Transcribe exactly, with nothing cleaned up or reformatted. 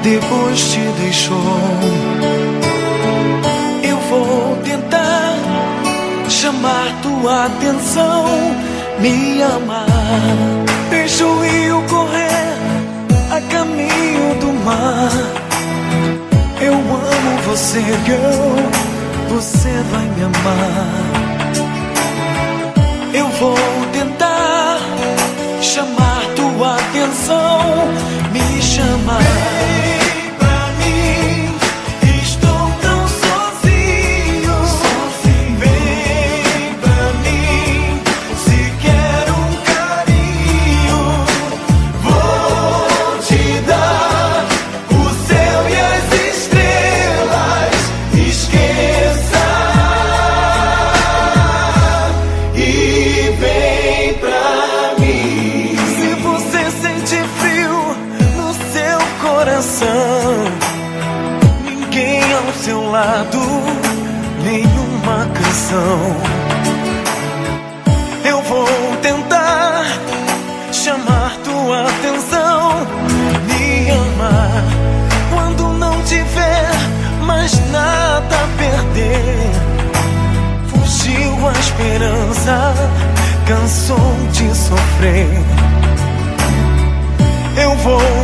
depois te deixou. Eu vou tentar chamar tua atenção, me amar. Deixa o rio correr a caminho do mar. Eu amo você, girl, você vai me amar. Eu vou tentar chamar tua atenção, me chamar. Vem pra mim, estou tão sozinho, sozinho. Vem pra mim, se quer um carinho, vou te dar o céu e as estrelas. Esqueça e vem pra mim. Se você sente frio no seu coração, ninguém ao seu lado, nenhuma canção. Eu vou tentar chamar tua atenção, me amar. Quando não tiver mais nada a perder, fugiu a esperança, cansou de sofrer. Eu vou